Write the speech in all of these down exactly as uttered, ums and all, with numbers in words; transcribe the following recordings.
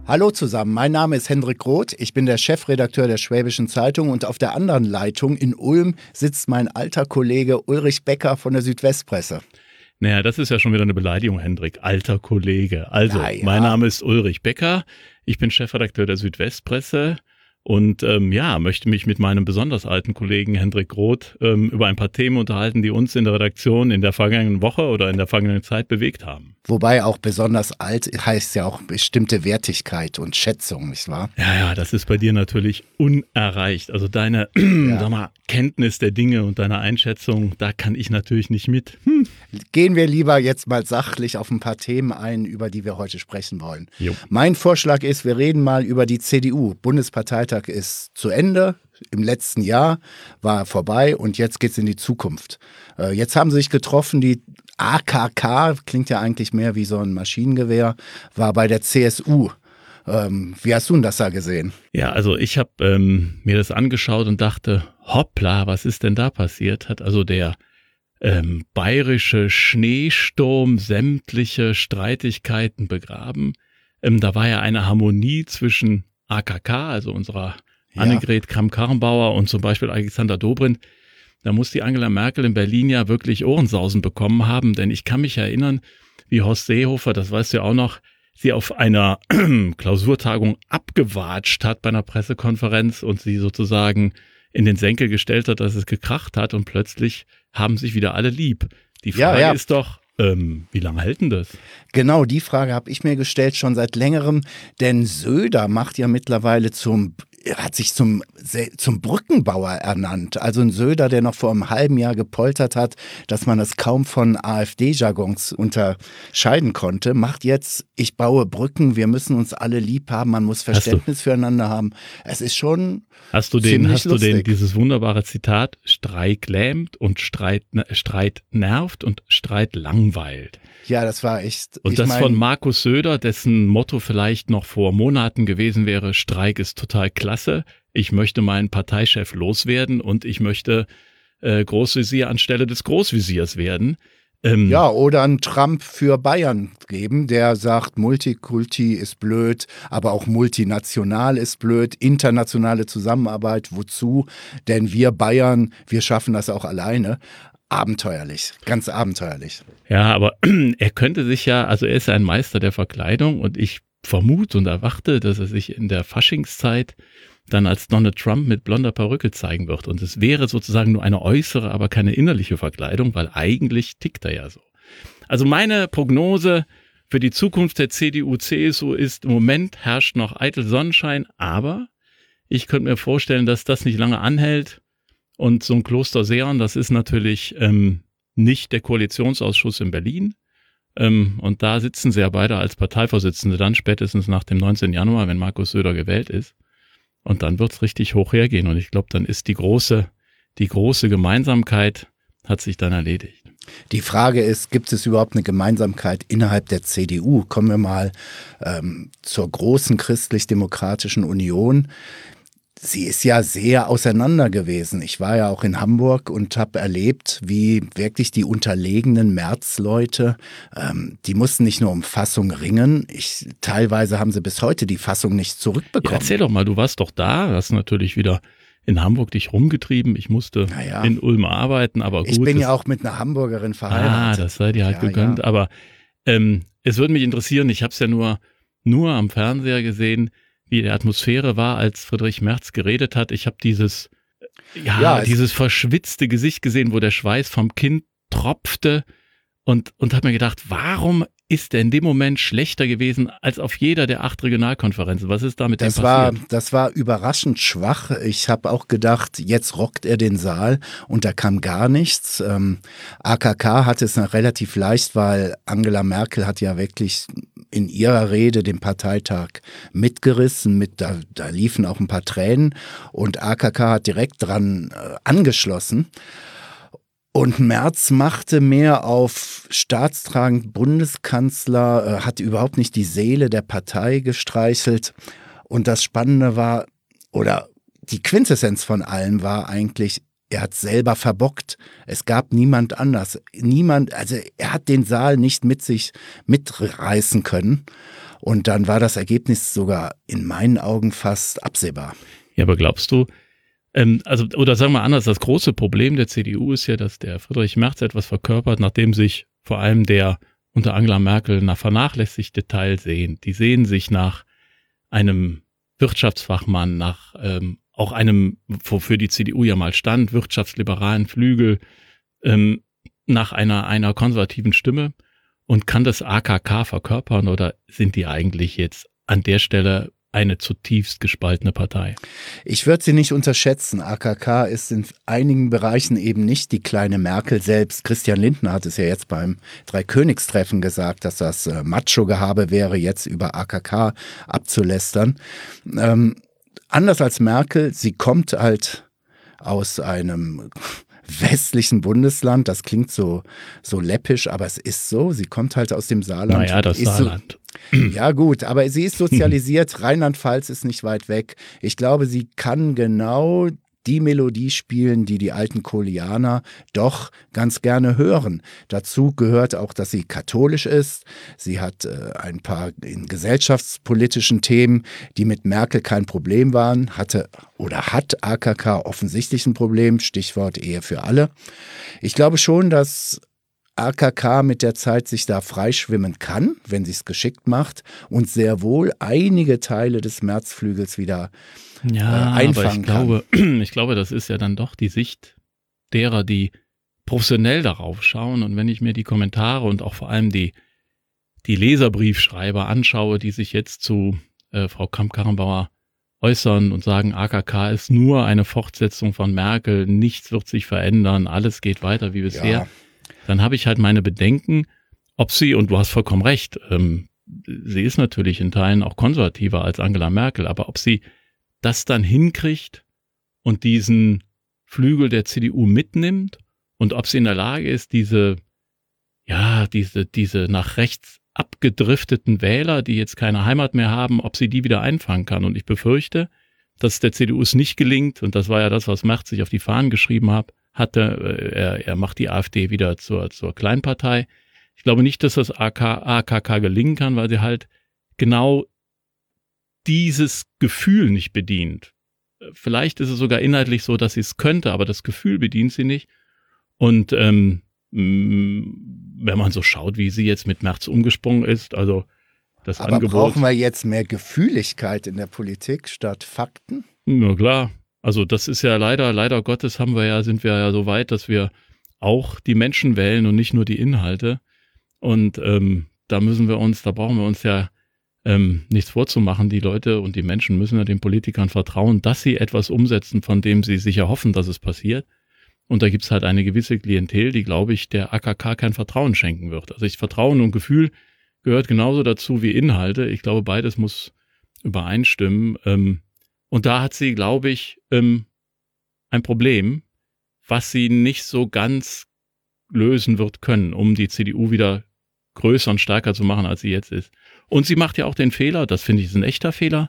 Hallo zusammen, mein Name ist Hendrik Roth, ich bin der Chefredakteur der Schwäbischen Zeitung und auf der anderen Leitung in Ulm sitzt mein alter Kollege Ulrich Becker von der Südwestpresse. Naja, das ist ja schon wieder eine Beleidigung, Hendrik, alter Kollege. Also, Na ja. Mein Name ist Ulrich Becker, ich bin Chefredakteur der Südwestpresse und ähm, ja, möchte mich mit meinem besonders alten Kollegen Hendrik Roth ähm, über ein paar Themen unterhalten, die uns in der Redaktion in der vergangenen Woche oder in der vergangenen Zeit bewegt haben. Wobei auch besonders alt heißt ja auch bestimmte Wertigkeit und Schätzung, nicht wahr? Ja, ja, das ist bei dir natürlich unerreicht. Also deine Ja. sag mal, Kenntnis der Dinge und deine Einschätzung, da kann ich natürlich nicht mit. Hm. Gehen wir lieber jetzt mal sachlich auf ein paar Themen ein, über die wir heute sprechen wollen. Jo. Mein Vorschlag ist, wir reden mal über die C D U. Bundesparteitag ist zu Ende. Im letzten Jahr war vorbei und jetzt geht's in die Zukunft. Äh, jetzt haben sie sich getroffen, die A K K, klingt ja eigentlich mehr wie so ein Maschinengewehr, war bei der C S U. Ähm, wie hast du denn das da gesehen? Ja, also ich habe ähm, mir das angeschaut und dachte, hoppla, was ist denn da passiert? Hat also der ähm, bayerische Schneesturm sämtliche Streitigkeiten begraben. Ähm, da war ja eine Harmonie zwischen A K K, also unserer Ja. Annegret Kramp-Karrenbauer und zum Beispiel Alexander Dobrindt. Da muss die Angela Merkel in Berlin ja wirklich Ohrensausen bekommen haben, denn ich kann mich erinnern, wie Horst Seehofer, das weißt du ja auch noch, sie auf einer Klausurtagung abgewatscht hat bei einer Pressekonferenz und sie sozusagen in den Senkel gestellt hat, dass es gekracht hat und plötzlich haben sich wieder alle lieb. Die Ja, Frage ja. ist doch, ähm, wie lange hält denn das? Genau, die Frage habe ich mir gestellt schon seit längerem, denn Söder macht ja mittlerweile zum, er hat sich zum, zum Brückenbauer ernannt. Also ein Söder, der noch vor einem halben Jahr gepoltert hat, dass man das kaum von AfD-Jargons unterscheiden konnte, macht jetzt, ich baue Brücken, wir müssen uns alle lieb haben, man muss Verständnis füreinander haben. Es ist schon Hast du den, ziemlich hast du den, lustig. dieses wunderbare Zitat, Streik lähmt und Streit, Streit nervt und Streit langweilt. Ja, das war echt. Und ich das mein, von Markus Söder, dessen Motto vielleicht noch vor Monaten gewesen wäre, Streik ist total klasse, ich möchte meinen Parteichef loswerden und ich möchte äh, Großvisier anstelle des Großvisiers werden. Ähm, Ja, oder einen Trump für Bayern geben, der sagt, Multikulti ist blöd, aber auch multinational ist blöd, internationale Zusammenarbeit, wozu? Denn wir Bayern, wir schaffen das auch alleine. Abenteuerlich, ganz abenteuerlich. Ja, aber er könnte sich ja, also er ist ein Meister der Verkleidung und ich vermute und erwarte, dass er sich in der Faschingszeit dann als Donald Trump mit blonder Perücke zeigen wird. Und es wäre sozusagen nur eine äußere, aber keine innerliche Verkleidung, weil eigentlich tickt er ja so. Also meine Prognose für die Zukunft der C D U C S U ist, im Moment herrscht noch eitel Sonnenschein, aber ich könnte mir vorstellen, dass das nicht lange anhält. Und so ein Kloster Seeon, das ist natürlich ähm, nicht der Koalitionsausschuss in Berlin. Ähm, und da sitzen sie ja beide als Parteivorsitzende dann spätestens nach dem neunzehnten Januar, wenn Markus Söder gewählt ist. Und dann wird's richtig hoch hergehen. Und ich glaube, dann ist die große, die große Gemeinsamkeit hat sich dann erledigt. Die Frage ist, gibt es überhaupt eine Gemeinsamkeit innerhalb der C D U? Kommen wir mal ähm, zur großen christlich-demokratischen Union. Sie ist ja sehr auseinander gewesen. Ich war ja auch in Hamburg und habe erlebt, wie wirklich die unterlegenen Merz-Leute, ähm, die mussten nicht nur um Fassung ringen, ich, teilweise haben sie bis heute die Fassung nicht Ja, zurückbekommen. erzähl doch mal, du warst doch da, hast natürlich wieder in Hamburg dich rumgetrieben. Ich musste Naja. in Ulm arbeiten, aber gut. ich bin das- ja auch mit einer Hamburgerin Ah, verheiratet. das sei dir halt Ja, gegönnt. ja. Aber ähm, es würde mich interessieren, ich habe es ja nur, nur am Fernseher gesehen, wie die Atmosphäre war, als Friedrich Merz geredet hat. Ich habe dieses, ja, Ja, es- dieses verschwitzte Gesicht gesehen, wo der Schweiß vom Kinn tropfte und, und habe mir gedacht, warum ist er in dem Moment schlechter gewesen als auf jeder der acht Regionalkonferenzen? Was ist da mit dem Das war, passiert? das war überraschend schwach. Ich habe auch gedacht, jetzt rockt er den Saal und da kam gar nichts. Ähm, A K K hatte es noch relativ leicht, weil Angela Merkel hat ja wirklich in ihrer Rede den Parteitag mitgerissen. Mit, da, da liefen auch ein paar Tränen und A K K hat direkt dran äh, angeschlossen. Und Merz machte mehr auf staatstragend Bundeskanzler, äh, hat überhaupt nicht die Seele der Partei gestreichelt. Und das Spannende war, oder die Quintessenz von allem war eigentlich, er hat selber verbockt. Es gab niemand anders. Niemand, also er hat den Saal nicht mit sich mitreißen können. Und dann war das Ergebnis sogar in meinen Augen fast absehbar. Ja, aber glaubst du, ähm, also, oder sagen wir anders, das große Problem der C D U ist ja, dass der Friedrich Merz etwas verkörpert, nachdem sich vor allem der unter Angela Merkel nach vernachlässigte Teil sehen. Die sehen sich nach einem Wirtschaftsfachmann, nach ähm, auch einem, wofür die C D U ja mal stand, wirtschaftsliberalen Flügel, ähm, nach einer, einer konservativen Stimme und kann das A K K verkörpern oder sind die eigentlich jetzt an der Stelle eine zutiefst gespaltene Partei? Ich würde sie nicht unterschätzen. A K K ist in einigen Bereichen eben nicht die kleine Merkel selbst. Christian Lindner hat es ja jetzt beim Dreikönigstreffen gesagt, dass das äh, Macho-Gehabe wäre, jetzt über A K K abzulästern. Ähm, anders als Merkel, sie kommt halt aus einem westlichen Bundesland, das klingt so, so läppisch, aber es ist so, sie kommt halt aus dem Saarland. Naja, das Saarland. So, ja gut, aber sie ist sozialisiert, Rheinland-Pfalz ist nicht weit weg. Ich glaube, sie kann genau die Melodie spielen, die die alten Kohlianer doch ganz gerne hören. Dazu gehört auch, dass sie katholisch ist. Sie hat äh, ein paar in gesellschaftspolitischen Themen, die mit Merkel kein Problem waren, hatte oder hat A K K offensichtlich ein Problem, Stichwort Ehe für alle. Ich glaube schon, dass A K K mit der Zeit sich da freischwimmen kann, wenn sie es geschickt macht und sehr wohl einige Teile des Märzflügels wieder ja, äh, einfangen aber ich glaube, kann. ich glaube, das ist ja dann doch die Sicht derer, die professionell darauf schauen. Und wenn ich mir die Kommentare und auch vor allem die, die Leserbriefschreiber anschaue, die sich jetzt zu äh, Frau Kramp-Karrenbauer äußern und sagen, A K K ist nur eine Fortsetzung von Merkel, nichts wird sich verändern, alles geht weiter wie bisher. Ja. Dann habe ich halt meine Bedenken, ob sie, und du hast vollkommen recht, ähm, sie ist natürlich in Teilen auch konservativer als Angela Merkel, aber ob sie das dann hinkriegt und diesen Flügel der C D U mitnimmt und ob sie in der Lage ist, diese, ja, diese, diese nach rechts abgedrifteten Wähler, die jetzt keine Heimat mehr haben, ob sie die wieder einfangen kann. Und ich befürchte, dass der C D U es nicht gelingt, und das war ja das, was Merz sich auf die Fahnen geschrieben hat, hatte, er, er macht die AfD wieder zur, zur Kleinpartei. Ich glaube nicht, dass das A K K gelingen kann, weil sie halt genau dieses Gefühl nicht bedient. Vielleicht ist es sogar inhaltlich so, dass sie es könnte, aber das Gefühl bedient sie nicht. Und ähm, wenn man so schaut, wie sie jetzt mit Merz umgesprungen ist, also das aber Angebot. Brauchen wir jetzt mehr Gefühligkeit in der Politik statt Fakten? Na klar. Also das ist ja leider, leider Gottes haben wir ja, sind wir ja so weit, dass wir auch die Menschen wählen und nicht nur die Inhalte. Und ähm, da müssen wir uns, da brauchen wir uns ja ähm, nichts vorzumachen. Die Leute und die Menschen müssen ja den Politikern vertrauen, dass sie etwas umsetzen, von dem sie sich erhoffen, dass es passiert. Und da gibt's halt eine gewisse Klientel, die, glaube ich, der A K K kein Vertrauen schenken wird. Also ich Vertrauen und Gefühl gehört genauso dazu wie Inhalte. Ich glaube, beides muss übereinstimmen. Ähm, Und da hat sie, glaube ich, ähm, ein Problem, was sie nicht so ganz lösen wird können, um die C D U wieder größer und stärker zu machen, als sie jetzt ist. Und sie macht ja auch den Fehler, das finde ich ist ein echter Fehler.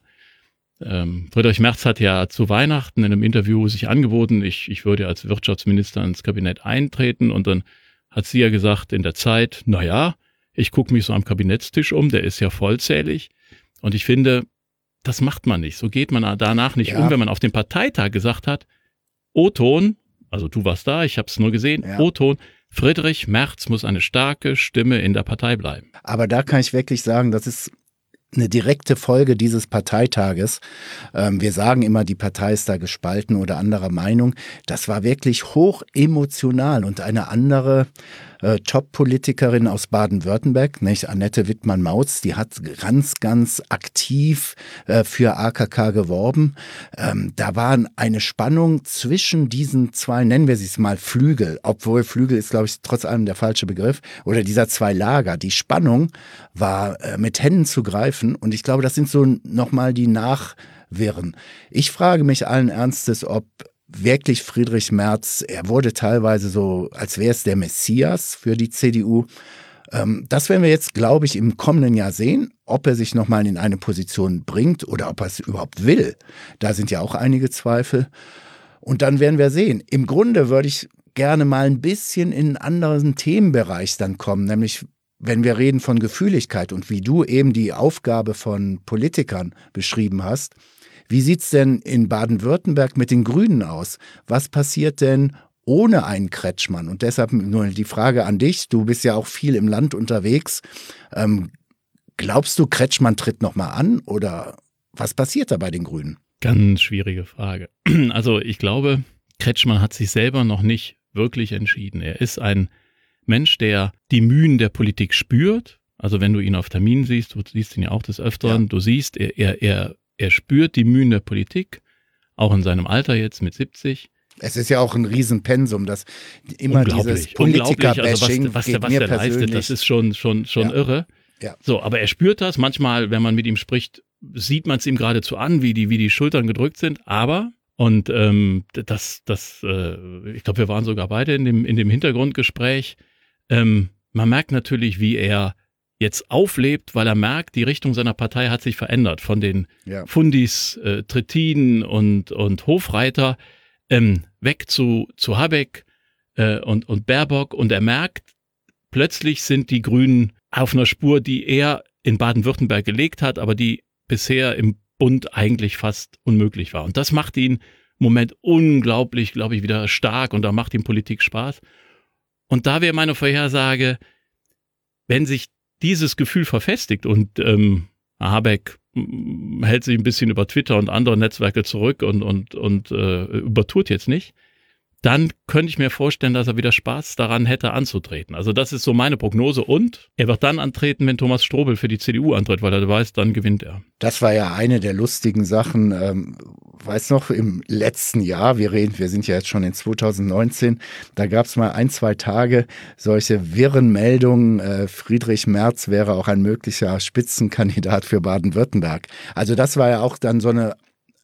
Ähm, Friedrich Merz hat ja zu Weihnachten in einem Interview sich angeboten, ich, ich würde als Wirtschaftsminister ins Kabinett eintreten, und dann hat sie ja gesagt in der Zeit, na ja, ich gucke mich so am Kabinettstisch um, der ist ja vollzählig. Und ich finde, das macht man nicht. So geht man danach nicht ja. um, wenn man auf dem Parteitag gesagt hat, O-Ton, also du warst da, ich habe es nur gesehen, Ja. O-Ton, Friedrich Merz muss eine starke Stimme in der Partei bleiben. Aber da kann ich wirklich sagen, das ist eine direkte Folge dieses Parteitages. Ähm, wir sagen immer, die Partei ist da gespalten oder anderer Meinung. Das war wirklich hoch emotional, und eine andere äh, Top-Politikerin aus Baden-Württemberg, nicht Annette Wittmann-Mautz, die hat ganz, ganz aktiv äh, für A K K geworben. Ähm, da war eine Spannung zwischen diesen zwei, nennen wir sie es mal Flügel, obwohl Flügel ist, glaube ich, trotz allem der falsche Begriff, oder dieser zwei Lager. Die Spannung war äh, mit Händen zu greifen, und ich glaube, das sind so nochmal die Nachwirren. Ich frage mich allen Ernstes, ob wirklich Friedrich Merz, er wurde teilweise so, als wäre es der Messias für die C D U. Ähm, das werden wir jetzt, glaube ich, im kommenden Jahr sehen, ob er sich nochmal in eine Position bringt oder ob er es überhaupt will. Da sind ja auch einige Zweifel. Und dann werden wir sehen. Im Grunde würde ich gerne mal ein bisschen in einen anderen Themenbereich dann kommen, nämlich wenn wir reden von Gefühligkeit und wie du eben die Aufgabe von Politikern beschrieben hast, wie sieht es denn in Baden-Württemberg mit den Grünen aus? Was passiert denn ohne einen Kretschmann? Und deshalb nur die Frage an dich, du bist ja auch viel im Land unterwegs. Ähm, glaubst du, Kretschmann tritt nochmal an oder was passiert da bei den Grünen? Ganz schwierige Frage. Also ich glaube, Kretschmann hat sich selber noch nicht wirklich entschieden. Er ist ein Mensch, der die Mühen der Politik spürt. Also wenn du ihn auf Terminen siehst, du siehst ihn ja auch des Öfteren, ja. du siehst, er, er, er Er spürt die Mühen der Politik, auch in seinem Alter jetzt mit siebzig. Es ist ja auch ein Riesenpensum, dass immer dieses Politiker-Bashing also was, was der, was der leistet, das ist schon, schon, schon ja. irre. Ja. So, aber er spürt das. Manchmal, wenn man mit ihm spricht, sieht man es ihm geradezu an, wie die, wie die Schultern gedrückt sind. Aber, und ähm, das, das, äh, ich glaube, wir waren sogar beide in dem, in dem Hintergrundgespräch, ähm, man merkt natürlich, wie er jetzt auflebt, weil er merkt, die Richtung seiner Partei hat sich verändert. Von den ja. Fundis, äh, Trittin und, und Hofreiter ähm, weg zu, zu Habeck äh, und, und Baerbock. Und er merkt, plötzlich sind die Grünen auf einer Spur, die er in Baden-Württemberg gelegt hat, aber die bisher im Bund eigentlich fast unmöglich war. Und das macht ihn im Moment unglaublich, glaube ich, wieder stark und da macht ihm Politik Spaß. Und da wäre meine Vorhersage, wenn sich dieses Gefühl verfestigt und ähm, Habeck m, hält sich ein bisschen über Twitter und andere Netzwerke zurück und, und, und äh, übertut jetzt nicht, dann könnte ich mir vorstellen, dass er wieder Spaß daran hätte anzutreten. Also das ist so meine Prognose und er wird dann antreten, wenn Thomas Strobel für die C D U antritt, weil er weiß, dann gewinnt er. Das war ja eine der lustigen Sachen, ähm, weiß noch, im letzten Jahr, wir reden, wir sind ja jetzt schon in zweitausendneunzehn, da gab es mal ein, zwei Tage solche wirren Meldungen, äh, Friedrich Merz wäre auch ein möglicher Spitzenkandidat für Baden-Württemberg. Also das war ja auch dann so eine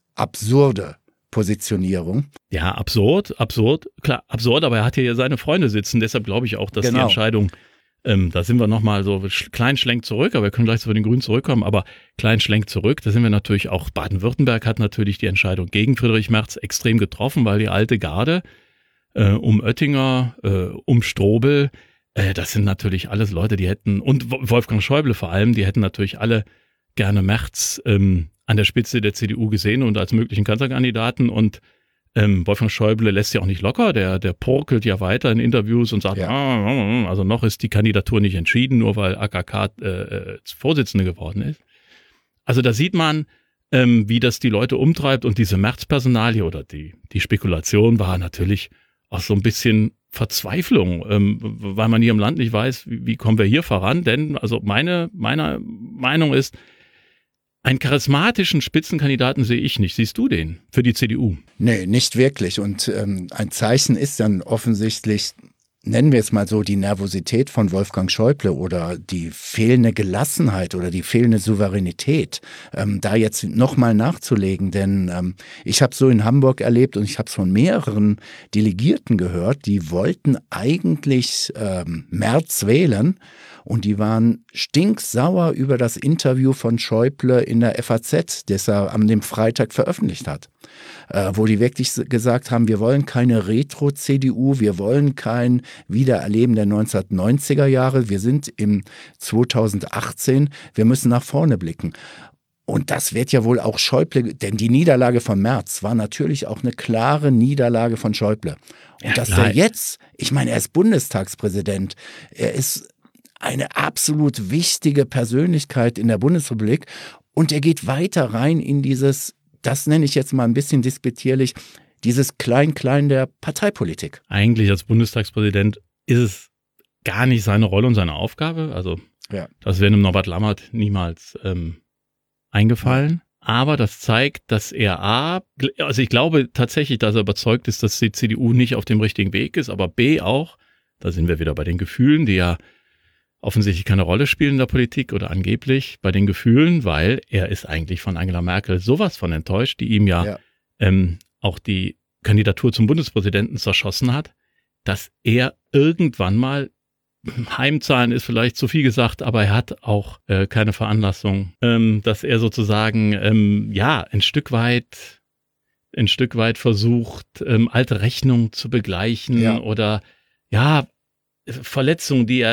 absurde Positionierung. Ja, absurd, absurd, klar, absurd, aber er hat hier ja seine Freunde sitzen, deshalb glaube ich auch, dass genau. die Entscheidung, ähm, da sind wir nochmal so kleinen Schlenk zurück, aber wir können gleich zu den Grünen zurückkommen, aber kleinen Schlenk zurück, da sind wir natürlich auch, Baden-Württemberg hat natürlich die Entscheidung gegen Friedrich Merz extrem getroffen, weil die alte Garde äh, um Oettinger, äh, um Strobel, äh, das sind natürlich alles Leute, die hätten, und Wolfgang Schäuble vor allem, die hätten natürlich alle gerne Merz ähm, an der Spitze der C D U gesehen und als möglichen Kanzlerkandidaten und ähm, Wolfgang Schäuble lässt ja auch nicht locker, der, der porkelt ja weiter in Interviews und sagt, ja. ah, also noch ist die Kandidatur nicht entschieden, nur weil A K K äh, Vorsitzende geworden ist. Also da sieht man, ähm, wie das die Leute umtreibt und diese Merz-Personalie oder die, die Spekulation war natürlich auch so ein bisschen Verzweiflung, ähm, weil man hier im Land nicht weiß, wie, wie kommen wir hier voran, denn also meine, meine Meinung ist, einen charismatischen Spitzenkandidaten sehe ich nicht. Siehst du den für die C D U? Nee, nicht wirklich. Und ähm, ein Zeichen ist dann offensichtlich, nennen wir es mal so, die Nervosität von Wolfgang Schäuble oder die fehlende Gelassenheit oder die fehlende Souveränität, ähm, da jetzt nochmal nachzulegen. Denn ähm, ich habe so in Hamburg erlebt und ich habe es von mehreren Delegierten gehört, die wollten eigentlich ähm, Merz wählen. Und die waren stinksauer über das Interview von Schäuble in der F A Z, das er am dem Freitag veröffentlicht hat. Äh, wo die wirklich gesagt haben, wir wollen keine Retro-C D U, wir wollen kein Wiedererleben der neunzehnhundertneunziger Jahre, wir sind im zweitausendachtzehn, wir müssen nach vorne blicken. Und das wird ja wohl auch Schäuble, denn die Niederlage von Merz war natürlich auch eine klare Niederlage von Schäuble. Und ja, dass klar. der jetzt, ich meine, er ist Bundestagspräsident, er ist eine absolut wichtige Persönlichkeit in der Bundesrepublik und er geht weiter rein in dieses, das nenne ich jetzt mal ein bisschen despektierlich, dieses Klein-Klein der Parteipolitik. Eigentlich als Bundestagspräsident ist es gar nicht seine Rolle und seine Aufgabe, also ja. das wäre dem Norbert Lammert niemals ähm, eingefallen, ja. aber das zeigt, dass er A, also ich glaube tatsächlich, dass er überzeugt ist, dass die C D U nicht auf dem richtigen Weg ist, aber B auch, da sind wir wieder bei den Gefühlen, die ja offensichtlich keine Rolle spielen in der Politik oder angeblich bei den Gefühlen, weil er ist eigentlich von Angela Merkel sowas von enttäuscht, die ihm ja, ja. Ähm, auch die Kandidatur zum Bundespräsidenten zerschossen hat, dass er irgendwann mal, Heimzahlen ist vielleicht zu viel gesagt, aber er hat auch äh, keine Veranlassung, ähm, dass er sozusagen ähm, ja ein Stück weit ein Stück weit versucht, ähm, alte Rechnungen zu begleichen ja. oder ja Verletzungen, die er ja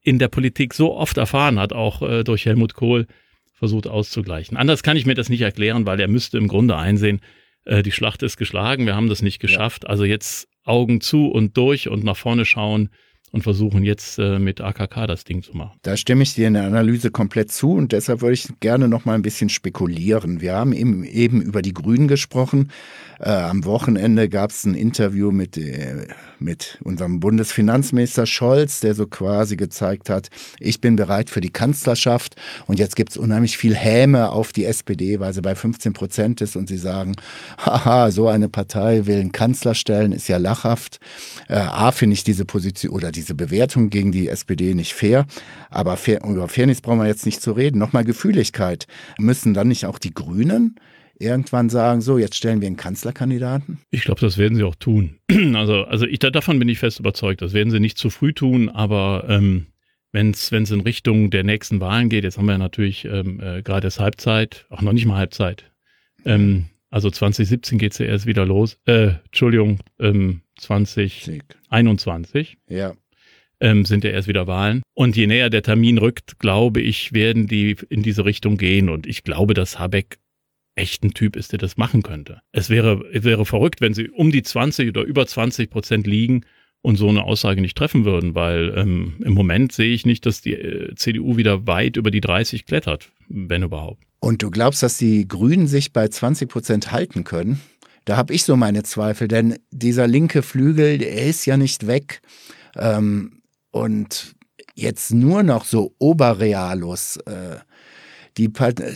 in der Politik so oft erfahren hat, auch äh, durch Helmut Kohl, versucht auszugleichen. Anders kann ich mir das nicht erklären, weil er müsste im Grunde einsehen, äh, die Schlacht ist geschlagen, wir haben das nicht geschafft, ja. Also jetzt Augen zu und durch und nach vorne schauen und versuchen jetzt äh, mit A K K das Ding zu machen. Da stimme ich dir in der Analyse komplett zu und deshalb würde ich gerne noch mal ein bisschen spekulieren. Wir haben eben, eben über die Grünen gesprochen. Äh, am Wochenende gab es ein Interview mit, äh, mit unserem Bundesfinanzminister Scholz, der so quasi gezeigt hat, ich bin bereit für die Kanzlerschaft und jetzt gibt es unheimlich viel Häme auf die S P D, weil sie bei fünfzehn Prozent ist und sie sagen, haha, so eine Partei will einen Kanzler stellen, ist ja lachhaft. Äh, A, finde ich diese Position oder diese Bewertung gegen die S P D nicht fair, aber fair, über Fairness brauchen wir jetzt nicht zu reden. Nochmal Gefühligkeit. Müssen dann nicht auch die Grünen irgendwann sagen, so, jetzt stellen wir einen Kanzlerkandidaten? Ich glaube, das werden sie auch tun. Also, also ich, davon bin ich fest überzeugt. Das werden sie nicht zu früh tun, aber ähm, wenn es in Richtung der nächsten Wahlen geht, jetzt haben wir ja natürlich ähm, äh, gerade erst Halbzeit, auch noch nicht mal Halbzeit. Ähm, also zwanzig siebzehn geht es ja erst wieder los. Äh, Entschuldigung, ähm, zwanzig einundzwanzig. Ja. Ähm, sind ja erst wieder Wahlen. Und je näher der Termin rückt, glaube ich, werden die in diese Richtung gehen. Und ich glaube, dass Habeck echt ein Typ ist, der das machen könnte. Es wäre, es wäre verrückt, wenn sie um die zwanzig oder über zwanzig Prozent liegen und so eine Aussage nicht treffen würden, weil ähm, im Moment sehe ich nicht, dass die äh, C D U wieder weit über die dreißig klettert, wenn überhaupt. Und du glaubst, dass die Grünen sich bei zwanzig Prozent halten können? Da habe ich so meine Zweifel, denn dieser linke Flügel, der ist ja nicht weg. Ähm, und jetzt nur noch so Oberrealos, äh, die,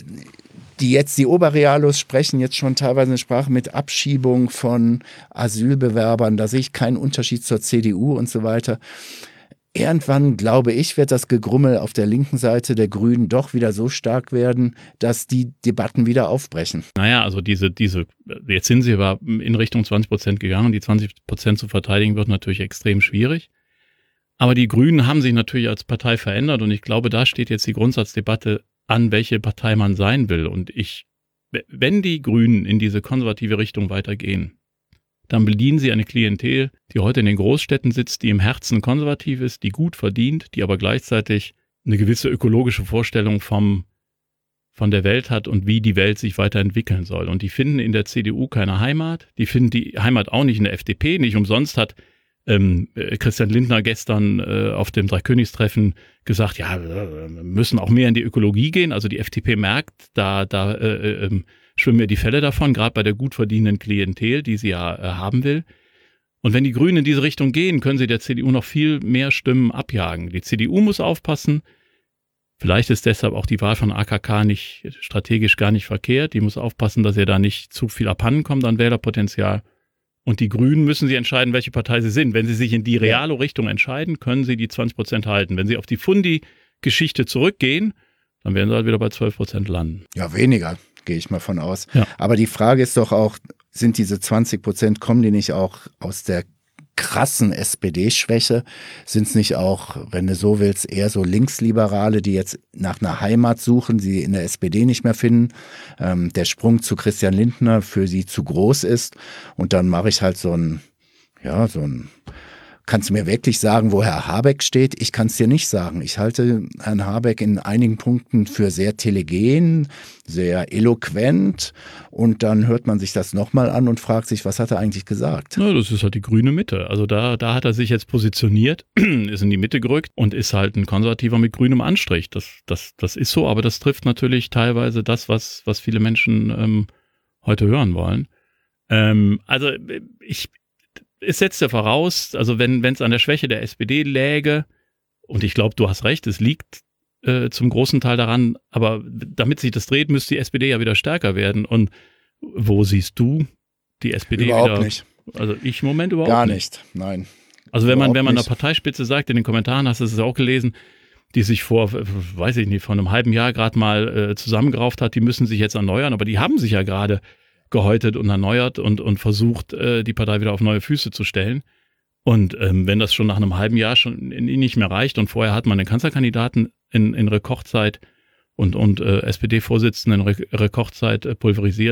die jetzt die Oberrealos sprechen jetzt schon teilweise eine Sprache mit Abschiebung von Asylbewerbern, da sehe ich keinen Unterschied zur C D U und so weiter. Irgendwann, glaube ich, wird das Gegrummel auf der linken Seite der Grünen doch wieder so stark werden, dass die Debatten wieder aufbrechen. Naja, also diese, diese, jetzt sind sie aber in Richtung zwanzig Prozent gegangen, die zwanzig Prozent zu verteidigen wird natürlich extrem schwierig. Aber die Grünen haben sich natürlich als Partei verändert und ich glaube, da steht jetzt die Grundsatzdebatte an, welche Partei man sein will. Und ich, wenn die Grünen in diese konservative Richtung weitergehen, dann bedienen sie eine Klientel, die heute in den Großstädten sitzt, die im Herzen konservativ ist, die gut verdient, die aber gleichzeitig eine gewisse ökologische Vorstellung vom, von der Welt hat und wie die Welt sich weiterentwickeln soll. Und die finden in der C D U keine Heimat, die finden die Heimat auch nicht in der F D P, nicht umsonst hat ähm, Christian Lindner gestern äh, auf dem Dreikönigstreffen gesagt, ja, wir müssen auch mehr in die Ökologie gehen. Also die F D P merkt, da, da äh, äh, schwimmen mir die Fälle davon, gerade bei der gut verdienenden Klientel, die sie ja äh, haben will. Und wenn die Grünen in diese Richtung gehen, können sie der C D U noch viel mehr Stimmen abjagen. Die C D U muss aufpassen. Vielleicht ist deshalb auch die Wahl von A K K nicht strategisch gar nicht verkehrt. Die muss aufpassen, dass ihr da nicht zu viel abhanden kommt an Wählerpotenzial. Und die Grünen müssen sie entscheiden, welche Partei sie sind. Wenn sie sich in die reale Richtung entscheiden, können sie die zwanzig Prozent halten. Wenn sie auf die Fundi-Geschichte zurückgehen, dann werden sie halt wieder bei zwölf Prozent landen. Ja, weniger, gehe ich mal von aus. Ja. Aber die Frage ist doch auch, sind diese zwanzig Prozent, kommen die nicht auch aus der krassen S P D-Schwäche? Sind es nicht auch, wenn du so willst, eher so Linksliberale, die jetzt nach einer Heimat suchen, sie in der S P D nicht mehr finden, ähm, der Sprung zu Christian Lindner für sie zu groß ist und dann mache ich halt so ein, ja, so ein, kannst du mir wirklich sagen, wo Herr Habeck steht? Ich kann es dir nicht sagen. Ich halte Herrn Habeck in einigen Punkten für sehr telegen, sehr eloquent und dann hört man sich das nochmal an und fragt sich, was hat er eigentlich gesagt? Na, das ist halt die grüne Mitte. Also da, da hat er sich jetzt positioniert, ist in die Mitte gerückt und ist halt ein Konservativer mit grünem Anstrich. Das, das, das ist so, aber das trifft natürlich teilweise das, was, was viele Menschen ähm, heute hören wollen. Ähm, also ich Es setzt ja voraus, also wenn es an der Schwäche der S P D läge, und ich glaube, du hast recht, es liegt äh, zum großen Teil daran, aber damit sich das dreht, müsste die S P D ja wieder stärker werden. Und wo siehst du die S P D überhaupt wieder? Nicht. Also ich im Moment überhaupt Gar nicht. nicht, nein. Also wenn man, Überhaupt wenn man der nicht. Parteispitze sagt, in den Kommentaren hast du es auch gelesen, die sich vor, weiß ich nicht, vor einem halben Jahr gerade mal äh, zusammengerauft hat, die müssen sich jetzt erneuern, aber die haben sich ja gerade gehäutet und erneuert und, und versucht, äh, die Partei wieder auf neue Füße zu stellen. Und ähm, wenn das schon nach einem halben Jahr schon nicht mehr reicht und vorher hat man den Kanzlerkandidaten in, in Rekordzeit und, und äh, S P D-Vorsitzenden in Re- Rekordzeit äh, pulverisiert,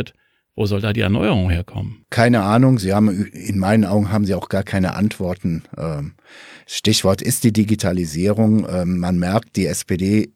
Wo soll da die Erneuerung herkommen? Keine Ahnung. Sie haben, in meinen Augen haben Sie auch gar keine Antworten. Stichwort ist die Digitalisierung. Man merkt, die S P D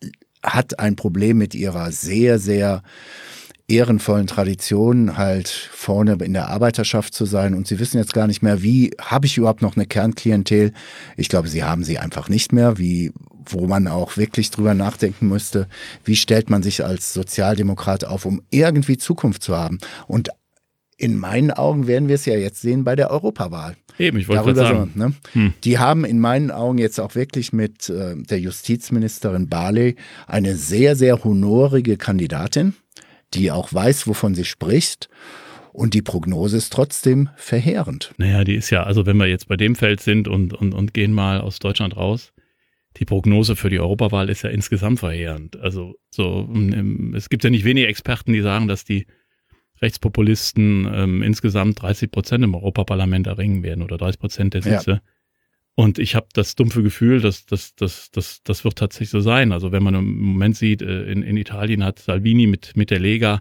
hat ein Problem mit ihrer sehr, sehr ehrenvollen Tradition, halt vorne in der Arbeiterschaft zu sein. Und sie wissen jetzt gar nicht mehr, wie, habe ich überhaupt noch eine Kernklientel? Ich glaube, sie haben sie einfach nicht mehr, wie, wo man auch wirklich drüber nachdenken müsste, wie stellt man sich als Sozialdemokrat auf, um irgendwie Zukunft zu haben. Und in meinen Augen werden wir es ja jetzt sehen bei der Europawahl. Eben, ich wollte gerade sagen. So, ne? hm. Die haben in meinen Augen jetzt auch wirklich mit äh, der Justizministerin Barley eine sehr, sehr honorige Kandidatin, die auch weiß, wovon sie spricht. Und die Prognose ist trotzdem verheerend. Naja, die ist ja, also wenn wir jetzt bei dem Feld sind und, und, und gehen mal aus Deutschland raus, die Prognose für die Europawahl ist ja insgesamt verheerend. Also so, es gibt ja nicht wenige Experten, die sagen, dass die Rechtspopulisten ähm, insgesamt dreißig Prozent im Europaparlament erringen werden oder dreißig Prozent der Sitze. Ja. Und ich habe das dumpfe Gefühl, dass das, das, das, das wird tatsächlich so sein. Also wenn man im Moment sieht, in, in Italien hat Salvini mit, mit der Lega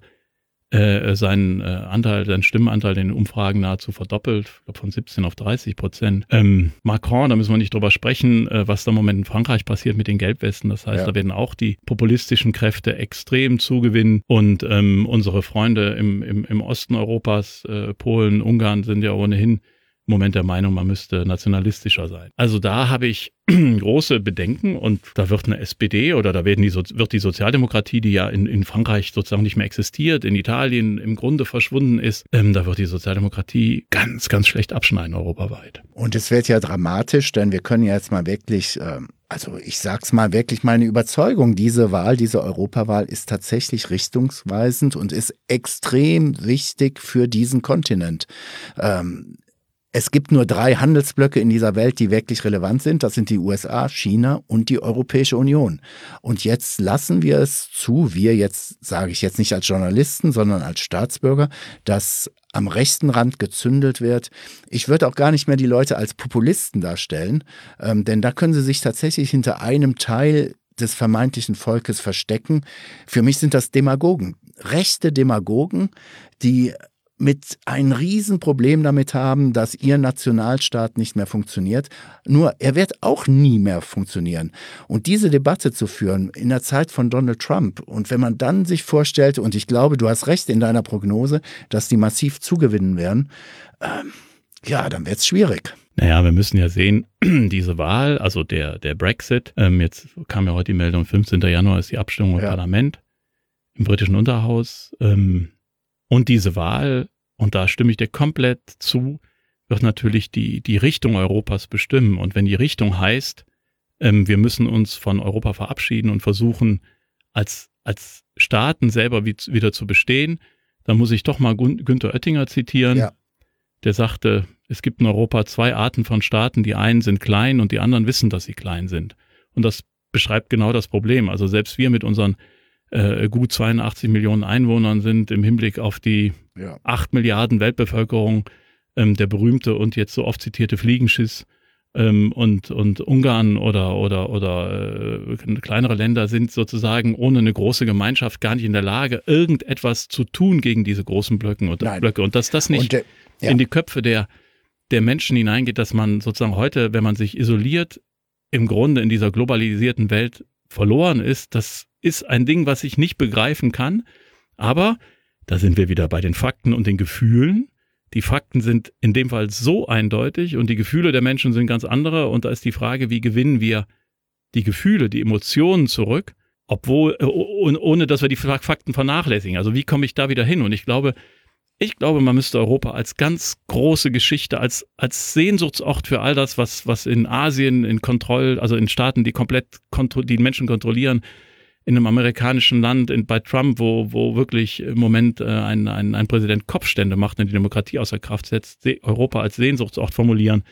äh, seinen äh, Anteil, seinen Stimmenanteil in den Umfragen nahezu verdoppelt, ich glaube von siebzehn auf dreißig Prozent. Ähm, Macron, da müssen wir nicht drüber sprechen, äh, was da im Moment in Frankreich passiert mit den Gelbwesten. Das heißt, ja. da werden auch die populistischen Kräfte extrem zugewinnen. Und ähm, unsere Freunde im, im, im Osten Europas, äh, Polen, Ungarn, sind ja ohnehin im Moment der Meinung, man müsste nationalistischer sein. Also da habe ich große Bedenken und da wird eine S P D oder da werden die, wird die Sozialdemokratie, die ja in, in Frankreich sozusagen nicht mehr existiert, in Italien im Grunde verschwunden ist, ähm, da wird die Sozialdemokratie ganz, ganz schlecht abschneiden europaweit. Und es wird ja dramatisch, denn wir können ja jetzt mal wirklich, ähm, also ich sag's mal wirklich, meine Überzeugung, diese Wahl, diese Europawahl ist tatsächlich richtungsweisend und ist extrem wichtig für diesen Kontinent. Ähm, Es gibt nur drei Handelsblöcke in dieser Welt, die wirklich relevant sind. Das sind die U S A, China und die Europäische Union. Und jetzt lassen wir es zu, wir jetzt, sage ich jetzt nicht als Journalisten, sondern als Staatsbürger, dass am rechten Rand gezündelt wird. Ich würde auch gar nicht mehr die Leute als Populisten darstellen, ähm, denn da können sie sich tatsächlich hinter einem Teil des vermeintlichen Volkes verstecken. Für mich sind das Demagogen, rechte Demagogen, die mit ein Riesenproblem damit haben, dass ihr Nationalstaat nicht mehr funktioniert. Nur, er wird auch nie mehr funktionieren. Und diese Debatte zu führen in der Zeit von Donald Trump und wenn man dann sich vorstellt, und ich glaube, du hast recht in deiner Prognose, dass die massiv zugewinnen werden, ähm, ja, dann wird es schwierig. Naja, wir müssen ja sehen, diese Wahl, also der, der Brexit, ähm, jetzt kam ja heute die Meldung, fünfzehnten Januar ist die Abstimmung im ja. Parlament, im britischen Unterhaus, ähm, und diese Wahl, und da stimme ich dir komplett zu, wird natürlich die, die Richtung Europas bestimmen. Und wenn die Richtung heißt, ähm, wir müssen uns von Europa verabschieden und versuchen, als, als Staaten selber wie, wieder zu bestehen, dann muss ich doch mal Gün- Günther Oettinger zitieren. Ja. Der sagte, es gibt in Europa zwei Arten von Staaten. Die einen sind klein und die anderen wissen, dass sie klein sind. Und das beschreibt genau das Problem. Also selbst wir mit unseren Äh, gut zweiundachtzig Millionen Einwohnern sind im Hinblick auf die ja. acht Milliarden Weltbevölkerung ähm, der berühmte und jetzt so oft zitierte Fliegenschiss ähm, und, und Ungarn oder, oder, oder äh, kleinere Länder sind sozusagen ohne eine große Gemeinschaft gar nicht in der Lage, irgendetwas zu tun gegen diese großen Blöcke und, Blöcke. Und dass das nicht und, äh, ja. in die Köpfe der, der Menschen hineingeht, dass man sozusagen heute, wenn man sich isoliert, im Grunde in dieser globalisierten Welt verloren ist, das ist ein Ding, was ich nicht begreifen kann. Aber da sind wir wieder bei den Fakten und den Gefühlen. Die Fakten sind in dem Fall so eindeutig und die Gefühle der Menschen sind ganz andere. Und da ist die Frage, wie gewinnen wir die Gefühle, die Emotionen zurück, obwohl, ohne dass wir die Fakten vernachlässigen. Also wie komme ich da wieder hin? Und ich glaube, ich glaube, man müsste Europa als ganz große Geschichte, als, als Sehnsuchtsort für all das, was, was in Asien, in Kontroll, also in Staaten, die komplett kontro- die Menschen kontrollieren, in einem amerikanischen Land, in, bei Trump, wo, wo wirklich im Moment äh, ein, ein, ein Präsident Kopfstände macht und die Demokratie außer Kraft setzt, Se- Europa als Sehnsuchtsort formulieren,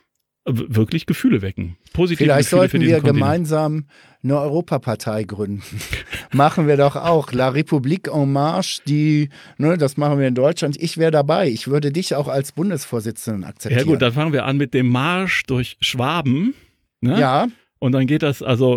w- wirklich Gefühle wecken. Positive Vielleicht Gefühle sollten für diesen wir Kontinent. Gemeinsam eine Europapartei gründen. Machen wir doch auch. La République en Marche, die, ne, das machen wir in Deutschland. Ich wäre dabei. Ich würde dich auch als Bundesvorsitzenden akzeptieren. Ja gut, dann fangen wir an mit dem Marsch durch Schwaben. Ne? Ja. Und dann geht das, also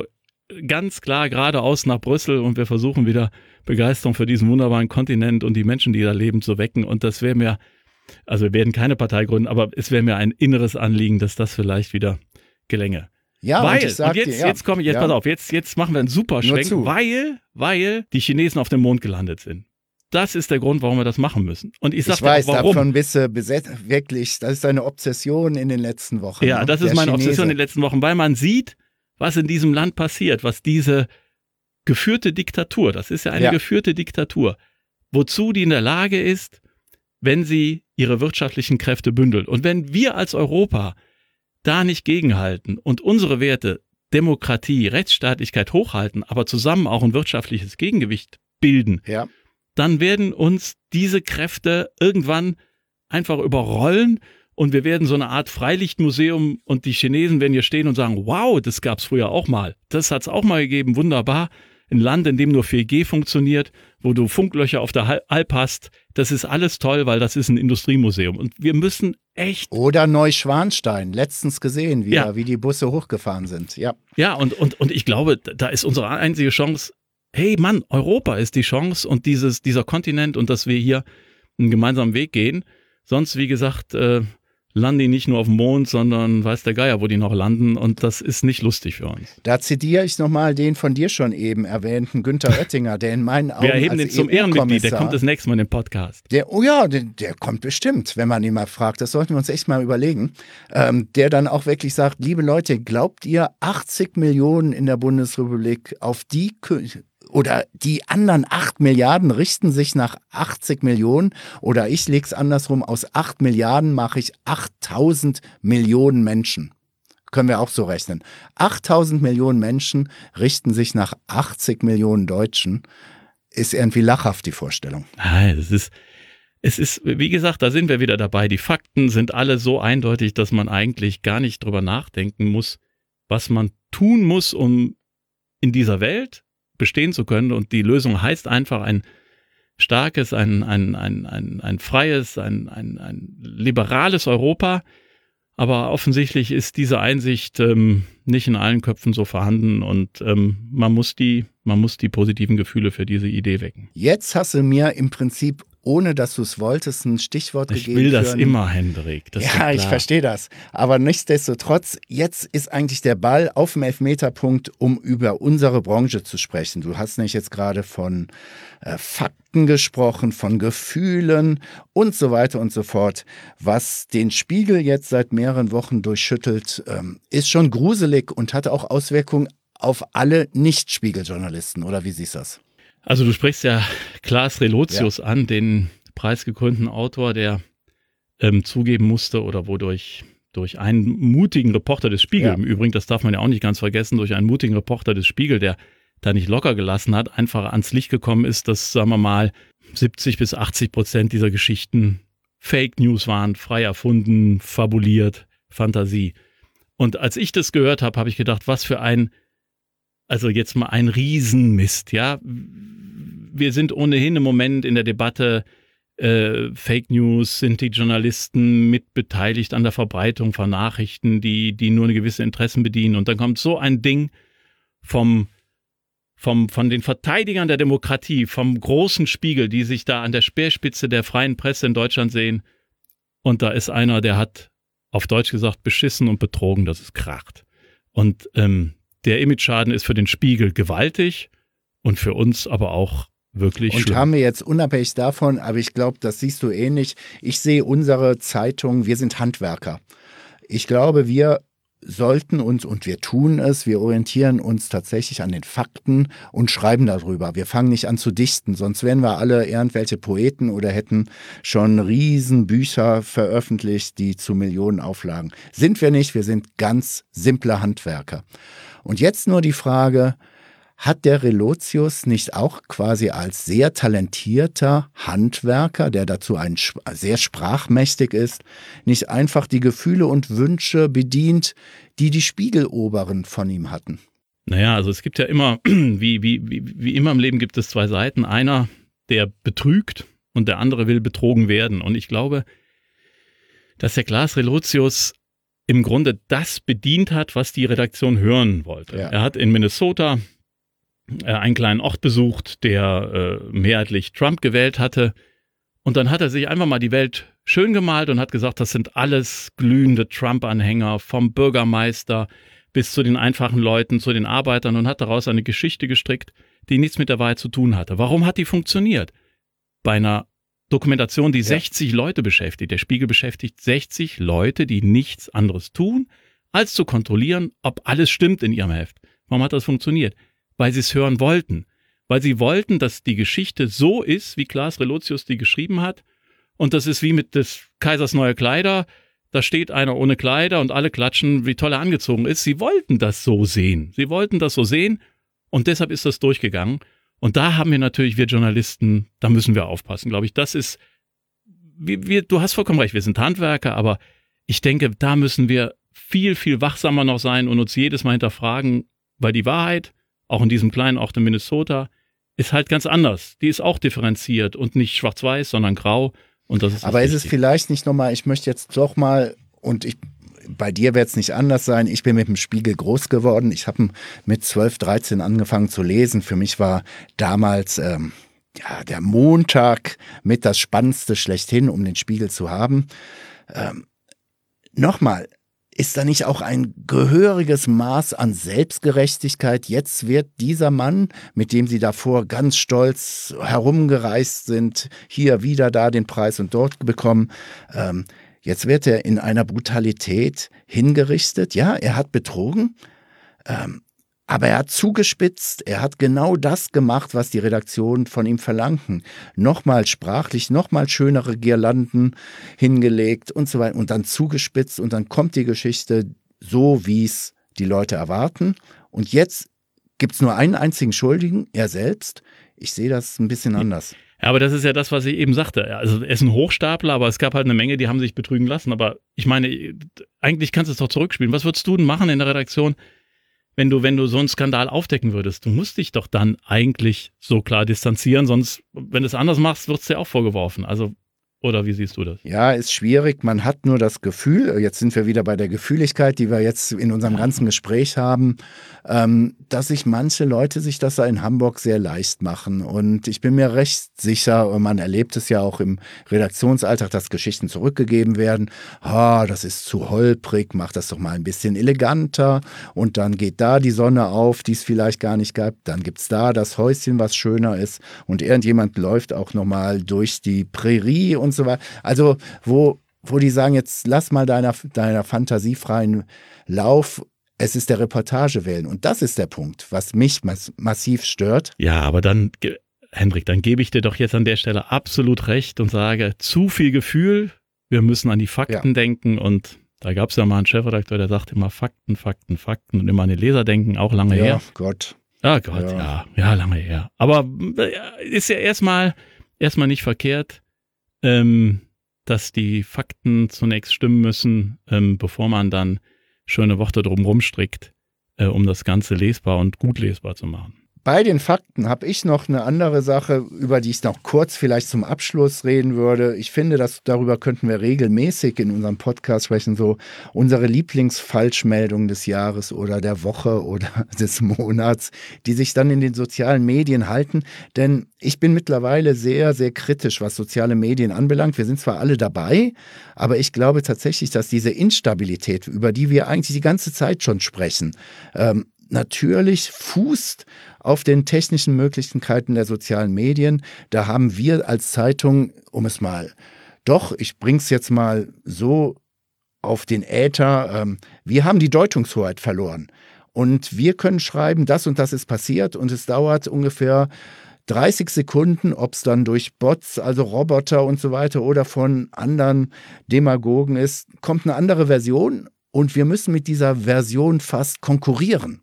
ganz klar geradeaus nach Brüssel und wir versuchen wieder Begeisterung für diesen wunderbaren Kontinent und die Menschen, die da leben, zu wecken. Und das wäre mir, also wir werden keine Partei gründen, aber es wäre mir ein inneres Anliegen, dass das vielleicht wieder gelänge. Ja, weil, und, ich sag und jetzt, dir, ja, jetzt komme ich, jetzt ja. pass auf, jetzt, jetzt machen wir einen super Schwenk, weil, weil die Chinesen auf dem Mond gelandet sind. Das ist der Grund, warum wir das machen müssen. Und ich sage Ich weiß, auch, warum. davon bist du besetzt, wirklich, das ist deine Obsession in den letzten Wochen. Ja, ne? das ist Der meine Chinese. Obsession in den letzten Wochen, weil man sieht, was in diesem Land passiert, was diese geführte Diktatur, das ist ja eine Ja. geführte Diktatur, wozu die in der Lage ist, wenn sie ihre wirtschaftlichen Kräfte bündelt. Und wenn wir als Europa da nicht gegenhalten und unsere Werte, Demokratie, Rechtsstaatlichkeit hochhalten, aber zusammen auch ein wirtschaftliches Gegengewicht bilden, Ja. dann werden uns diese Kräfte irgendwann einfach überrollen und wir werden so eine Art Freilichtmuseum und die Chinesen werden hier stehen und sagen, wow, das gab es früher auch mal. Das hat es auch mal gegeben, wunderbar. Ein Land, in dem nur vier G funktioniert, wo du Funklöcher auf der Alp hast, das ist alles toll, weil das ist ein Industriemuseum. Und wir müssen echt... Oder Neuschwanstein, letztens gesehen, wieder, Ja. wie die Busse hochgefahren sind. Ja. Ja, und, und, und ich glaube, da ist unsere einzige Chance, hey Mann, Europa ist die Chance und dieses, dieser Kontinent und dass wir hier einen gemeinsamen Weg gehen. Sonst, wie gesagt, äh, landen die nicht nur auf dem Mond, sondern weiß der Geier, wo die noch landen und das ist nicht lustig für uns. Da zitiere ich nochmal den von dir schon eben erwähnten Günther Oettinger, der in meinen Augen Wir erheben als den zum E U-Kommissar, Ehrenmitglied, der kommt das nächste Mal in den Podcast. Der, oh ja, der, der kommt bestimmt, wenn man ihn mal fragt. Das sollten wir uns echt mal überlegen. Ähm, der dann auch wirklich sagt, liebe Leute, glaubt ihr achtzig Millionen in der Bundesrepublik auf die Kö- oder die anderen acht Milliarden richten sich nach achtzig Millionen oder ich lege es andersrum, aus acht Milliarden mache ich achttausend Millionen Menschen. Können wir auch so rechnen. achttausend Millionen Menschen richten sich nach achtzig Millionen Deutschen. Ist irgendwie lachhaft, die Vorstellung. Nein, es ist, es ist, wie gesagt, da sind wir wieder dabei. Die Fakten sind alle so eindeutig, dass man eigentlich gar nicht drüber nachdenken muss, was man tun muss, um in dieser Welt bestehen zu können. Und die Lösung heißt einfach ein starkes, ein, ein, ein, ein, ein freies, ein, ein, ein liberales Europa. Aber offensichtlich ist diese Einsicht ähm, nicht in allen Köpfen so vorhanden und ähm, man muss die, man muss die positiven Gefühle für diese Idee wecken. Jetzt hast du mir im Prinzip, ohne dass du es wolltest, ein Stichwort Ich gegeben. will das für ein- immer, Hendrik. Das ist ja, doch ich klar. verstehe das. Aber nichtsdestotrotz, jetzt ist eigentlich der Ball auf dem Elfmeterpunkt, um über unsere Branche zu sprechen. Du hast nämlich jetzt gerade von äh, Fakten gesprochen, von Gefühlen und so weiter und so fort. Was den Spiegel jetzt seit mehreren Wochen durchschüttelt, ähm, ist schon gruselig und hat auch Auswirkungen auf alle Nicht-Spiegel-Journalisten. Oder wie siehst du das? Also du sprichst ja Klaas Relotius ja. an, den preisgekrönten Autor, der ähm, zugeben musste oder wodurch durch einen mutigen Reporter des Spiegel, Ja. im Übrigen, das darf man ja auch nicht ganz vergessen, durch einen mutigen Reporter des Spiegel, der da nicht locker gelassen hat, einfach ans Licht gekommen ist, dass, sagen wir mal, siebzig bis achtzig Prozent dieser Geschichten Fake News waren, frei erfunden, fabuliert, Fantasie. Und als ich das gehört habe, habe ich gedacht, was für ein, also jetzt mal ein Riesenmist, ja. Wir sind ohnehin im Moment in der Debatte, äh, Fake News, sind die Journalisten mitbeteiligt an der Verbreitung von Nachrichten, die, die nur eine gewisse Interessen bedienen. Und dann kommt so ein Ding vom, vom, von den Verteidigern der Demokratie, vom großen Spiegel, die sich da an der Speerspitze der freien Presse in Deutschland sehen. Und da ist einer, der hat auf Deutsch gesagt beschissen und betrogen, dass es kracht. Und ähm, der Image-Schaden ist für den Spiegel gewaltig und für uns aber auch wirklich Und schlimm. haben wir jetzt unabhängig davon, aber ich glaube, das siehst du ähnlich. Ich sehe unsere Zeitung, wir sind Handwerker. Ich glaube, wir sollten uns, und wir tun es, wir orientieren uns tatsächlich an den Fakten und schreiben darüber. Wir fangen nicht an zu dichten, sonst wären wir alle irgendwelche Poeten oder hätten schon riesen Bücher veröffentlicht, die zu Millionen Auflagen. Sind wir nicht, wir sind ganz simple Handwerker. Und jetzt nur die Frage, hat der Relotius nicht auch quasi als sehr talentierter Handwerker, der dazu ein, sehr sprachmächtig ist, nicht einfach die Gefühle und Wünsche bedient, die die Spiegeloberen von ihm hatten? Naja, also es gibt ja immer, wie, wie, wie, wie immer im Leben gibt es zwei Seiten. Einer, der betrügt und der andere will betrogen werden. Und ich glaube, dass der Klaas Relotius im Grunde das bedient hat, was die Redaktion hören wollte. Ja. Er hat in Minnesota äh, einen kleinen Ort besucht, der äh, mehrheitlich Trump gewählt hatte. Und dann hat er sich einfach mal die Welt schön gemalt und hat gesagt, das sind alles glühende Trump-Anhänger, vom Bürgermeister bis zu den einfachen Leuten, zu den Arbeitern, und hat daraus eine Geschichte gestrickt, die nichts mit der Wahrheit zu tun hatte. Warum hat die funktioniert? Bei einer Dokumentation, die ja. sechzig Leute beschäftigt. Der Spiegel beschäftigt sechzig Leute, die nichts anderes tun, als zu kontrollieren, ob alles stimmt in ihrem Heft. Warum hat das funktioniert? Weil sie es hören wollten. Weil sie wollten, dass die Geschichte so ist, wie Klaas Relotius die geschrieben hat. Und das ist wie mit des Kaisers neue Kleider. Da steht einer ohne Kleider und alle klatschen, wie toll er angezogen ist. Sie wollten das so sehen. Sie wollten das so sehen und deshalb ist das durchgegangen. Und da haben wir natürlich, wir Journalisten, da müssen wir aufpassen, glaube ich. Das ist, wir, wir, du hast vollkommen recht, wir sind Handwerker, aber ich denke, da müssen wir viel, viel wachsamer noch sein und uns jedes Mal hinterfragen, weil die Wahrheit, auch in diesem kleinen Ort in Minnesota, ist halt ganz anders. Die ist auch differenziert und nicht schwarz-weiß, sondern grau. Und das ist aber ist es vielleicht nicht nochmal, ich möchte jetzt doch mal, und ich, bei dir wird es nicht anders sein, ich bin mit dem Spiegel groß geworden. Ich habe mit zwölf, dreizehn angefangen zu lesen. Für mich war damals ähm, ja, der Montag mit das Spannendste schlechthin, um den Spiegel zu haben. Ähm, nochmal, ist da nicht auch ein gehöriges Maß an Selbstgerechtigkeit? Jetzt wird dieser Mann, mit dem Sie davor ganz stolz herumgereist sind, hier wieder da den Preis und dort bekommen, ähm, jetzt wird er in einer Brutalität hingerichtet. Ja, er hat betrogen, ähm, aber er hat zugespitzt, er hat genau das gemacht, was die Redaktionen von ihm verlangten. Nochmal sprachlich, nochmal schönere Girlanden hingelegt und so weiter und dann zugespitzt und dann kommt die Geschichte so, wie es die Leute erwarten. Und jetzt gibt es nur einen einzigen Schuldigen, er selbst. Ich sehe das ein bisschen anders. Ja, aber das ist ja das, was ich eben sagte. Also er ist ein Hochstapler, aber es gab halt eine Menge, die haben sich betrügen lassen. Aber ich meine, eigentlich kannst du es doch zurückspielen. Was würdest du denn machen in der Redaktion, wenn du, wenn du so einen Skandal aufdecken würdest? Du musst dich doch dann eigentlich so klar distanzieren, sonst, wenn du es anders machst, wird es dir auch vorgeworfen. Also, oder wie siehst du das? Ja, ist schwierig. Man hat nur das Gefühl, jetzt sind wir wieder bei der Gefühligkeit, die wir jetzt in unserem ganzen Gespräch haben, ähm, dass sich manche Leute sich das in Hamburg sehr leicht machen. Und ich bin mir recht sicher, und man erlebt es ja auch im Redaktionsalltag, dass Geschichten zurückgegeben werden. Ah, das ist zu holprig, mach das doch mal ein bisschen eleganter. Und dann geht da die Sonne auf, die es vielleicht gar nicht gab. Dann gibt es da das Häuschen, was schöner ist. Und irgendjemand läuft auch nochmal durch die Prärie und so weiter. Also, wo, wo die sagen, jetzt lass mal deiner, deiner Fantasie freien Lauf. Es ist der Reportage wählen. Und das ist der Punkt, was mich mass- massiv stört. Ja, aber dann, Hendrik, dann gebe ich dir doch jetzt an der Stelle absolut recht und sage, zu viel Gefühl, wir müssen an die Fakten ja. denken. Und da gab es ja mal einen Chefredakteur, der sagte immer Fakten, Fakten, Fakten und immer an die Leser denken, auch lange ja, her. Gott. Ja, Gott, ja. ja, ja, lange her. Aber ist ja erstmal, erstmal nicht verkehrt, ähm, dass die Fakten zunächst stimmen müssen, ähm, bevor man dann schöne Worte drumherum strickt, äh, um das Ganze lesbar und gut lesbar zu machen. Bei den Fakten habe ich noch eine andere Sache, über die ich noch kurz vielleicht zum Abschluss reden würde. Ich finde, dass darüber könnten wir regelmäßig in unserem Podcast sprechen, so unsere Lieblingsfalschmeldungen des Jahres oder der Woche oder des Monats, die sich dann in den sozialen Medien halten. Denn ich bin mittlerweile sehr, sehr kritisch, was soziale Medien anbelangt. Wir sind zwar alle dabei, aber ich glaube tatsächlich, dass diese Instabilität, über die wir eigentlich die ganze Zeit schon sprechen, ähm, natürlich fußt auf den technischen Möglichkeiten der sozialen Medien. Da haben wir als Zeitung, um es mal, doch, ich bring's jetzt mal so auf den Äther, ähm, wir haben die Deutungshoheit verloren. Und wir können schreiben, das und das ist passiert und es dauert ungefähr dreißig Sekunden, ob es dann durch Bots, also Roboter und so weiter oder von anderen Demagogen ist, kommt eine andere Version und wir müssen mit dieser Version fast konkurrieren.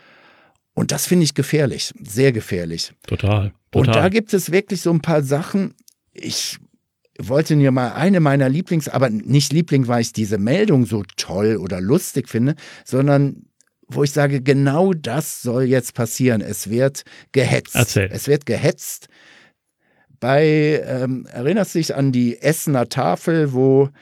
Und das finde ich gefährlich, sehr gefährlich. Total, total. Und da gibt es wirklich so ein paar Sachen. Ich wollte mir mal eine meiner Lieblings, aber nicht Liebling, weil ich diese Meldung so toll oder lustig finde, sondern wo ich sage, genau das soll jetzt passieren. Es wird gehetzt. Erzähl. Es wird gehetzt. Bei, ähm, erinnerst du dich an die Essener Tafel, wo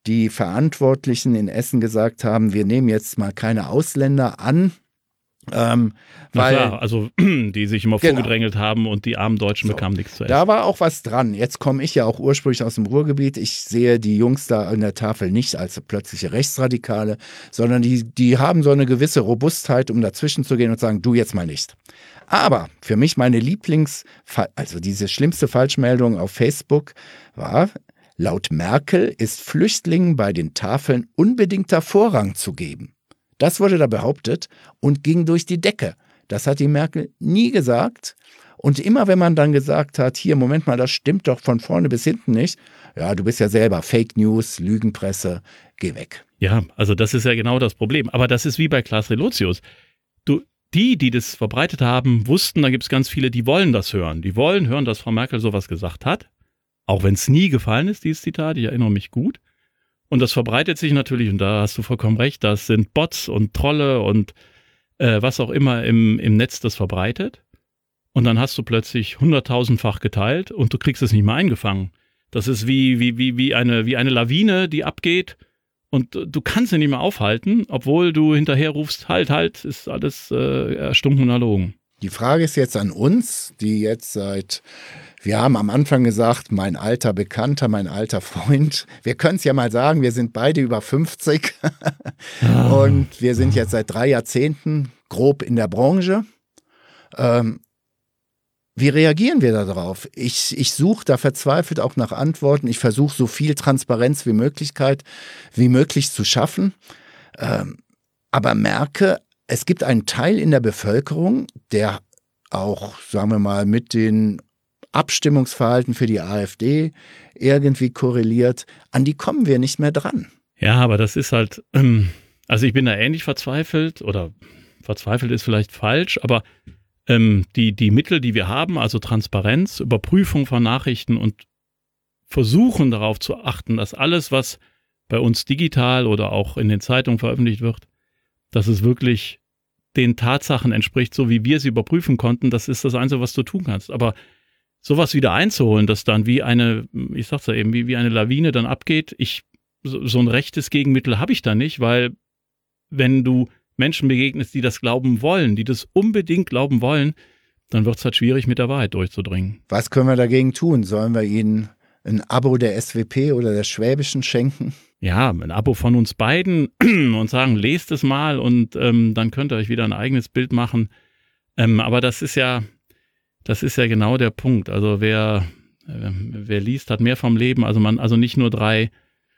die Verantwortlichen in Essen gesagt haben, wir nehmen jetzt mal keine Ausländer an. Ähm, Na weil, klar, also die sich immer genau. vorgedrängelt haben und die armen Deutschen So. bekamen nichts zu essen. Da war auch was dran. Jetzt komme ich ja auch ursprünglich aus dem Ruhrgebiet. Ich sehe die Jungs da an der Tafel nicht als plötzliche Rechtsradikale, sondern die, die haben so eine gewisse Robustheit, um dazwischen zu gehen und sagen, du jetzt mal nicht. Aber für mich meine Lieblings-, also diese schlimmste Falschmeldung auf Facebook war, laut Merkel ist Flüchtlingen bei den Tafeln unbedingter Vorrang zu geben. Das wurde da behauptet und ging durch die Decke. Das hat die Merkel nie gesagt. Und immer wenn man dann gesagt hat, hier, Moment mal, das stimmt doch von vorne bis hinten nicht. Ja, du bist ja selber Fake News, Lügenpresse, geh weg. Ja, also das ist ja genau das Problem. Aber das ist wie bei Klaas Relotius. Du, die, die das verbreitet haben, wussten, da gibt es ganz viele, die wollen das hören. Die wollen hören, dass Frau Merkel sowas gesagt hat. Auch wenn es nie gefallen ist, dieses Zitat, ich erinnere mich gut. Und das verbreitet sich natürlich, und da hast du vollkommen recht, das sind Bots und Trolle und äh, was auch immer im, im Netz das verbreitet. Und dann hast du plötzlich hunderttausendfach geteilt und du kriegst es nicht mehr eingefangen. Das ist wie, wie, wie, wie, eine, wie eine Lawine, die abgeht und du kannst sie nicht mehr aufhalten, obwohl du hinterher rufst, halt, halt, ist alles äh, erstunken und erlogen. Die Frage ist jetzt an uns, die jetzt seit, wir haben am Anfang gesagt, mein alter Bekannter, mein alter Freund. Wir können es ja mal sagen, wir sind beide über fünfzig Ah. und wir sind jetzt seit drei Jahrzehnten grob in der Branche. Ähm, wie reagieren wir darauf? Ich, ich suche da verzweifelt auch nach Antworten. Ich versuche so viel Transparenz wie Möglichkeit, wie möglich zu schaffen. Ähm, aber merke, es gibt einen Teil in der Bevölkerung, der auch, sagen wir mal, mit den Abstimmungsverhalten für die AfD irgendwie korreliert. An die kommen wir nicht mehr dran. Ja, aber das ist halt, ähm, also ich bin da ähnlich verzweifelt oder verzweifelt ist vielleicht falsch, aber ähm, die, die Mittel, die wir haben, also Transparenz, Überprüfung von Nachrichten und versuchen darauf zu achten, dass alles, was bei uns digital oder auch in den Zeitungen veröffentlicht wird, dass es wirklich den Tatsachen entspricht, so wie wir sie überprüfen konnten, das ist das Einzige, was du tun kannst. Aber sowas wieder einzuholen, das dann wie eine, ich sag's ja eben, wie, wie eine Lawine dann abgeht, ich, so, so ein rechtes Gegenmittel habe ich da nicht, weil wenn du Menschen begegnest, die das glauben wollen, die das unbedingt glauben wollen, dann wird es halt schwierig, mit der Wahrheit durchzudringen. Was können wir dagegen tun? Sollen wir ihnen ein Abo der S W P oder der Schwäbischen schenken? Ja, ein Abo von uns beiden und sagen, lest es mal und ähm, dann könnt ihr euch wieder ein eigenes Bild machen. Ähm, aber das ist ja, das ist ja genau der Punkt. Also wer, äh, wer liest, hat mehr vom Leben. Also man, also nicht nur drei,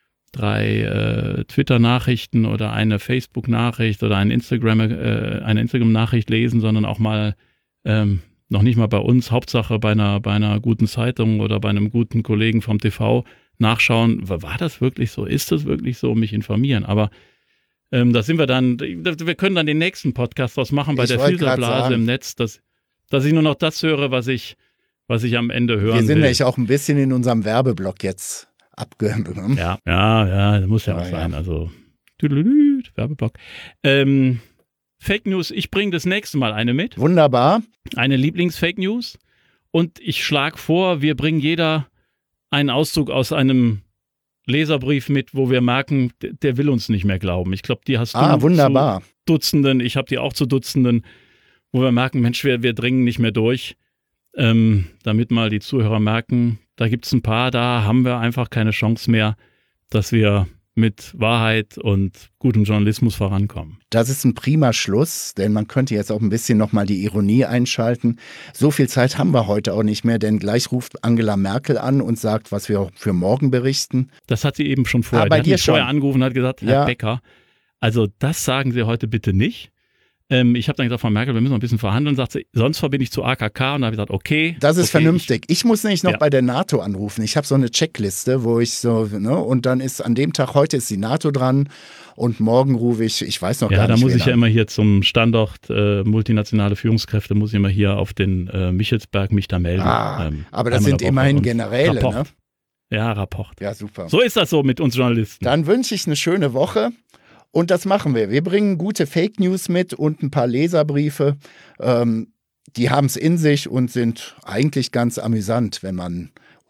drei äh, Twitter-Nachrichten oder eine Facebook-Nachricht oder ein Instagram, äh, eine Instagram-Nachricht lesen, sondern auch mal ähm, noch nicht mal bei uns, Hauptsache bei einer, bei einer guten Zeitung oder bei einem guten Kollegen vom T V nachschauen, war das wirklich so, ist das wirklich so, mich informieren, aber ähm, da sind wir dann, wir können dann den nächsten Podcast draus machen bei Ich der wollte grad Filterblase sagen. im Netz, dass, dass ich nur noch das höre, was ich, was ich am Ende hören Wir sind will. nämlich auch ein bisschen in unserem Werbeblock jetzt abgenommen. Ja, ja, ja, das muss ja, Ja, auch ja. sein, also tüdelüdüd, Werbeblock. Ähm, Fake News, ich bringe das nächste Mal eine mit, Wunderbar. eine Lieblings-Fake News und ich schlage vor, wir bringen jeder einen Auszug aus einem Leserbrief mit, wo wir merken, der, der will uns nicht mehr glauben. Ich glaube, die hast du Ah, wunderbar. zu Dutzenden, ich habe die auch zu Dutzenden, wo wir merken, Mensch, wir, wir dringen nicht mehr durch, ähm, damit mal die Zuhörer merken, da gibt es ein paar, da haben wir einfach keine Chance mehr, dass wir mit Wahrheit und gutem Journalismus vorankommen. Das ist ein prima Schluss, denn man könnte jetzt auch ein bisschen nochmal die Ironie einschalten. So viel Zeit haben wir heute auch nicht mehr, denn gleich ruft Angela Merkel an und sagt, was wir für morgen berichten. Das hat sie eben schon vorher, Ah, bei die hat dir mich vorher schon. angerufen und hat gesagt, Herr Ja. Becker, also das sagen Sie heute bitte nicht. Ähm, ich habe dann gesagt, Frau Merkel, wir müssen noch ein bisschen verhandeln. Sagt sie, sonst verbinde ich zu A K K. Und da habe ich gesagt, okay. Das ist okay, vernünftig. Ich, muss nämlich noch Ja. bei der NATO anrufen. Ich habe so eine Checkliste, wo ich so, ne, und dann ist an dem Tag, heute ist die NATO dran und morgen rufe ich, ich weiß noch Ja, gar da nicht. muss wen ich ja an. immer hier zum Standort äh, multinationale Führungskräfte, muss ich immer hier auf den äh, Michelsberg mich da melden. Ah, Ähm, aber das einmal sind der Woche. immerhin Und Generäle, Rapport. ne? Ja, Rapport. Ja, super. So ist das so mit uns Journalisten. Dann wünsche ich eine schöne Woche und das machen wir. Wir bringen gute Fake News mit und ein paar Leserbriefe. Ähm, die haben es in sich und sind eigentlich ganz amüsant, wenn man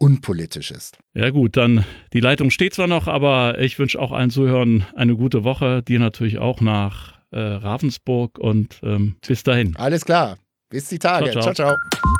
unpolitisch ist. Ja gut, dann die Leitung steht zwar noch, aber ich wünsche auch allen Zuhörern eine gute Woche, dir natürlich auch nach äh, Ravensburg und ähm, bis dahin. Alles klar, bis die Tage. Ciao, ciao. ciao.